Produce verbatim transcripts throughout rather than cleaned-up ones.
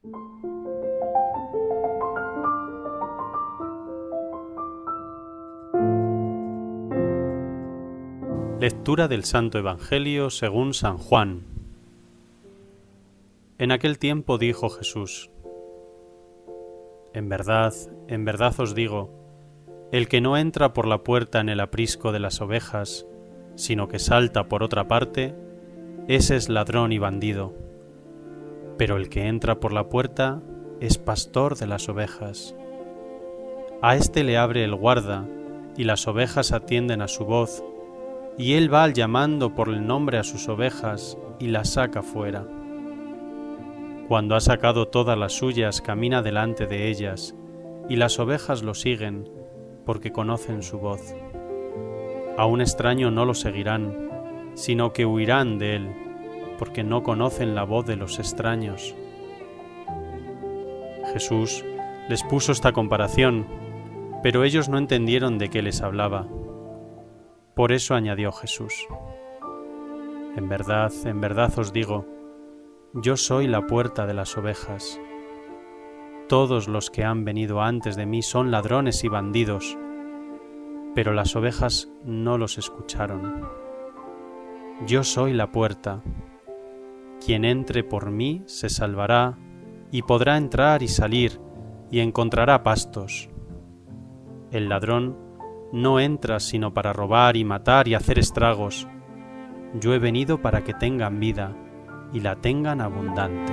Lectura del Santo Evangelio según San Juan. En aquel tiempo dijo Jesús: En verdad, en verdad os digo, el que no entra por la puerta en el aprisco de las ovejas, sino que salta por otra parte, ese es ladrón y bandido. Pero el que entra por la puerta es pastor de las ovejas. A éste le abre el guarda, y las ovejas atienden a su voz, y él va llamando por el nombre a sus ovejas y las saca fuera. Cuando ha sacado todas las suyas, camina delante de ellas, y las ovejas lo siguen, porque conocen su voz. A un extraño no lo seguirán, sino que huirán de él, porque no conocen la voz de los extraños. Jesús les puso esta comparación, pero ellos no entendieron de qué les hablaba. Por eso añadió Jesús: En verdad, en verdad os digo, yo soy la puerta de las ovejas. Todos los que han venido antes de mí son ladrones y bandidos, pero las ovejas no los escucharon. Yo soy la puerta. Quien entre por mí se salvará y podrá entrar y salir y encontrará pastos. El ladrón no entra sino para robar y matar y hacer estragos. Yo he venido para que tengan vida y la tengan abundante.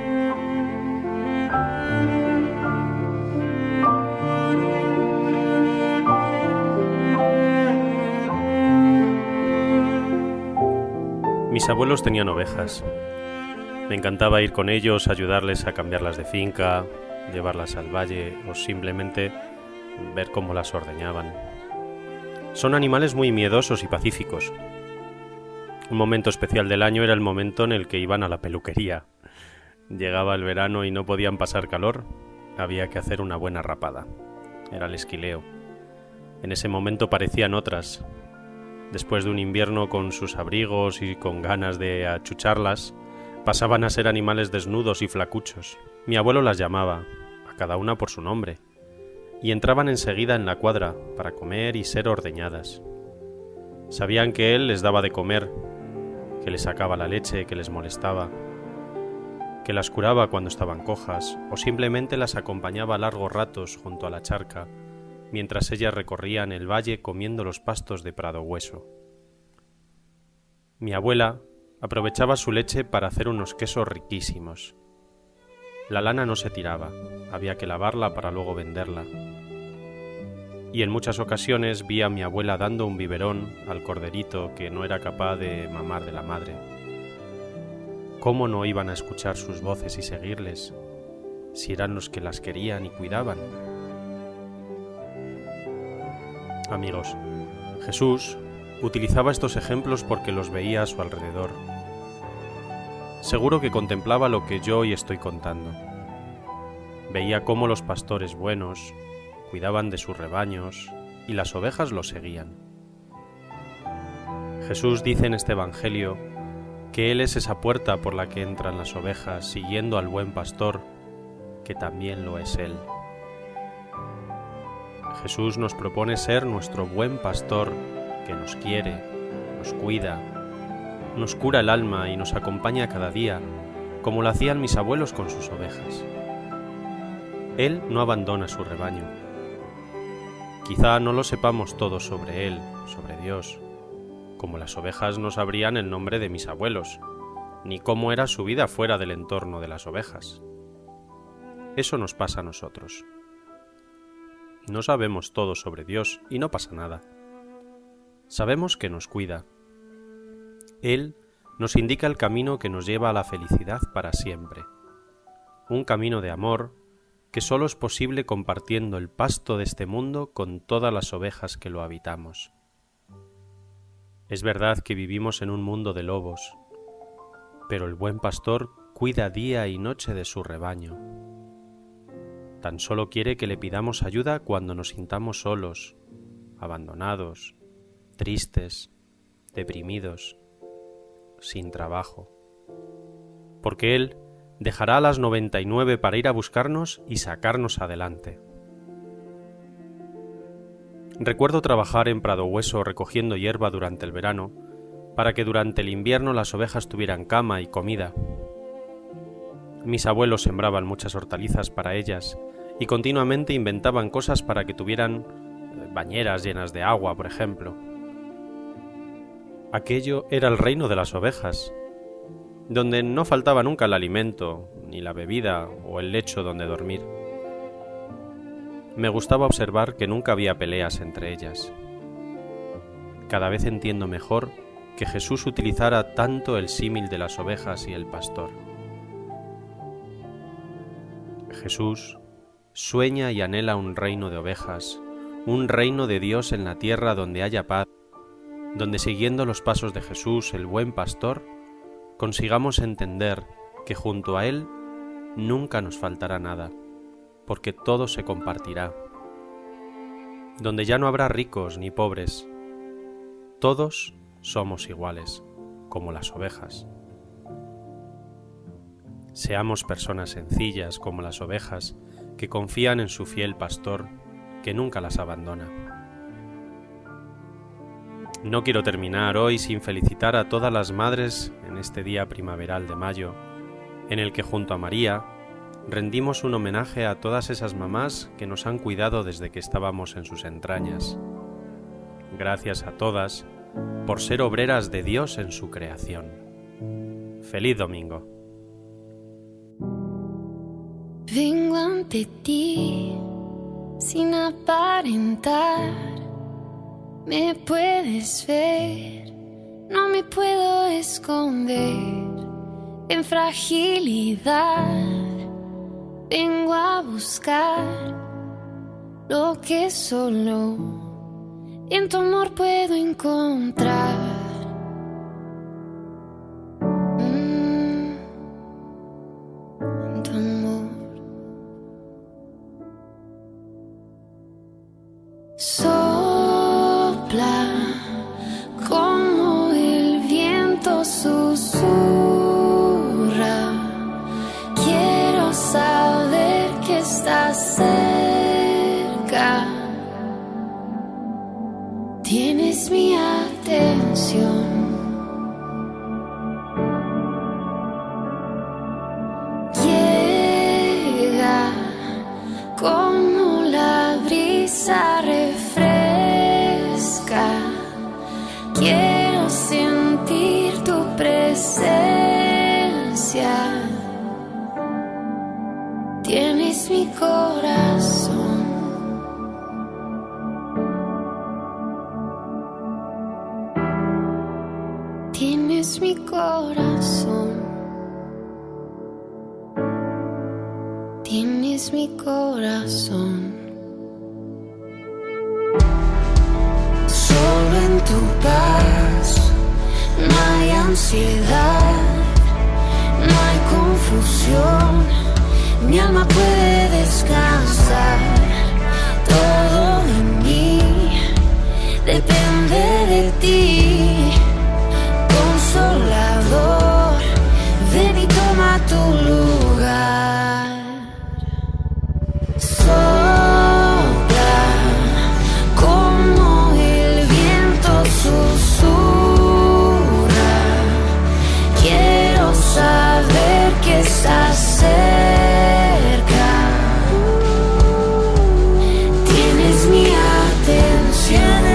Mis abuelos tenían ovejas. Me encantaba ir con ellos, ayudarles a cambiarlas de finca, llevarlas al valle o simplemente ver cómo las ordeñaban. Son animales muy miedosos y pacíficos. Un momento especial del año era el momento en el que iban a la peluquería. Llegaba el verano y no podían pasar calor. Había que hacer una buena rapada. Era el esquileo. En ese momento parecían otras. Después de un invierno con sus abrigos y con ganas de achucharlas, pasaban a ser animales desnudos y flacuchos. Mi abuelo las llamaba, a cada una por su nombre, y entraban enseguida en la cuadra para comer y ser ordeñadas. Sabían que él les daba de comer, que les sacaba la leche que les molestaba, que las curaba cuando estaban cojas, o simplemente las acompañaba largos ratos junto a la charca, mientras ellas recorrían el valle comiendo los pastos de prado hueso. Mi abuela aprovechaba su leche para hacer unos quesos riquísimos. La lana no se tiraba, había que lavarla para luego venderla. Y en muchas ocasiones vi a mi abuela dando un biberón al corderito que no era capaz de mamar de la madre. ¿Cómo no iban a escuchar sus voces y seguirles, si eran los que las querían y cuidaban? Amigos, Jesús utilizaba estos ejemplos porque los veía a su alrededor. Seguro que contemplaba lo que yo hoy estoy contando. Veía cómo los pastores buenos cuidaban de sus rebaños y las ovejas los seguían. Jesús dice en este Evangelio que Él es esa puerta por la que entran las ovejas siguiendo al buen pastor, que también lo es Él. Jesús nos propone ser nuestro buen pastor que nos quiere, nos cuida, nos cura el alma y nos acompaña cada día, como lo hacían mis abuelos con sus ovejas. Él no abandona su rebaño. Quizá no lo sepamos todo sobre Él, sobre Dios, como las ovejas no sabrían el nombre de mis abuelos, ni cómo era su vida fuera del entorno de las ovejas. Eso nos pasa a nosotros. No sabemos todo sobre Dios y no pasa nada. Sabemos que nos cuida. Él nos indica el camino que nos lleva a la felicidad para siempre. Un camino de amor que solo es posible compartiendo el pasto de este mundo con todas las ovejas que lo habitamos. Es verdad que vivimos en un mundo de lobos, pero el buen pastor cuida día y noche de su rebaño. Tan solo quiere que le pidamos ayuda cuando nos sintamos solos, abandonados, tristes, deprimidos, sin trabajo. Porque Él dejará a las noventa y nueve para ir a buscarnos y sacarnos adelante. Recuerdo trabajar en Prado Hueso recogiendo hierba durante el verano, para que durante el invierno las ovejas tuvieran cama y comida. Mis abuelos sembraban muchas hortalizas para ellas y continuamente inventaban cosas para que tuvieran bañeras llenas de agua, por ejemplo. Aquello era el reino de las ovejas, donde no faltaba nunca el alimento, ni la bebida o el lecho donde dormir. Me gustaba observar que nunca había peleas entre ellas. Cada vez entiendo mejor que Jesús utilizara tanto el símil de las ovejas y el pastor. Jesús sueña y anhela un reino de ovejas, un reino de Dios en la tierra donde haya paz, donde siguiendo los pasos de Jesús, el buen pastor, consigamos entender que junto a Él nunca nos faltará nada, porque todo se compartirá, donde ya no habrá ricos ni pobres, todos somos iguales, como las ovejas. Seamos personas sencillas como las ovejas, que confían en su fiel pastor, que nunca las abandona. No quiero terminar hoy sin felicitar a todas las madres en este día primaveral de mayo, en el que junto a María rendimos un homenaje a todas esas mamás que nos han cuidado desde que estábamos en sus entrañas. Gracias a todas por ser obreras de Dios en su creación. ¡Feliz domingo! Vengo ante ti sin aparentar, me puedes ver, no me puedo esconder en fragilidad. Vengo a buscar lo que solo en tu amor puedo encontrar. Mm, en tu amor. Sopla como el viento susurra. Quiero saber que estás cerca. Tienes mi atención. Llega como la brisa refresca. Quiero sentir tu presencia. Tienes mi corazón. Tienes mi corazón. Tienes mi corazón. Solo en tu paz no hay ansiedad, no hay confusión. Mi alma puede descansar. Todo en mí depende de ti. Consolador, ven y toma tu lugar. Sopla como el viento susurra. Quiero saber que estás cerca. Tienes mi atención.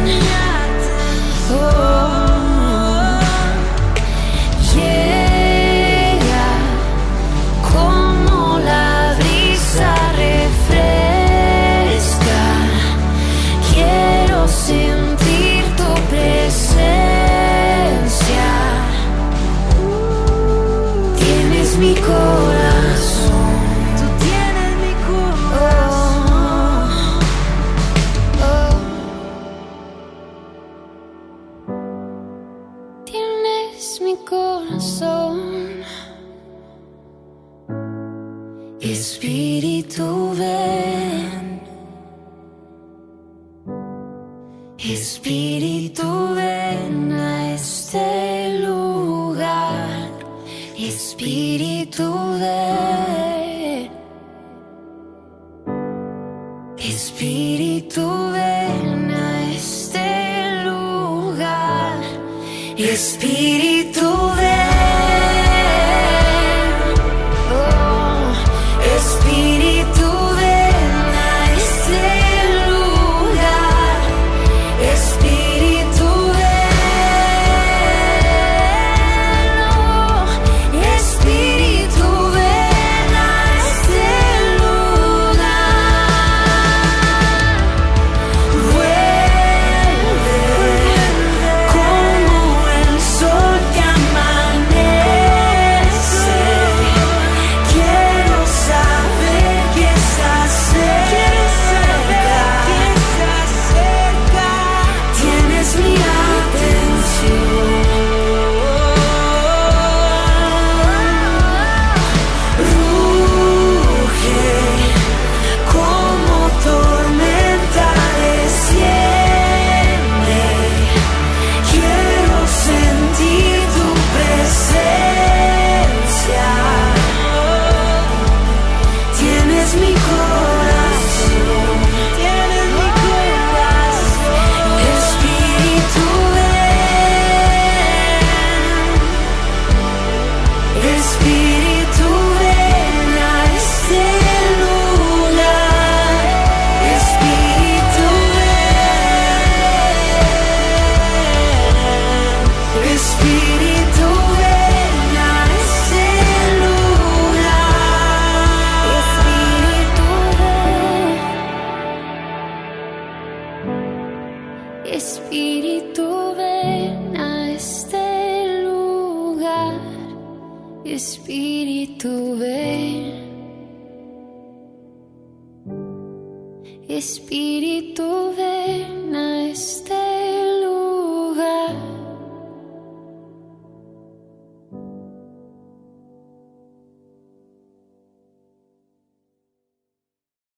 Oh. Sentir tu presencia. Tienes mi corazón. Tú tienes mi corazón. Oh, oh. Tienes mi corazón. Espíritu, ven. Espíritu, ven a este lugar. Espíritu ven, Espíritu ven a este lugar, Espíritu ven, oh, Espíritu ven a este lugar, Espíritu ven, oh, Espíritu ven a este lugar, vuelve como el sol que amanece. Quiero saber que estás cerca, tienes mi atención. Ruge como tormenta desciende. Quiero sentir tu presencia. Tienes mi corazón, tienes mi corazón. Espíritu ven, Espíritu ven a este lugar, Espíritu ven, Espíritu ven a este lugar, Espíritu ven, Espíritu ven a este lugar, Espíritu ven, Espíritu ven a este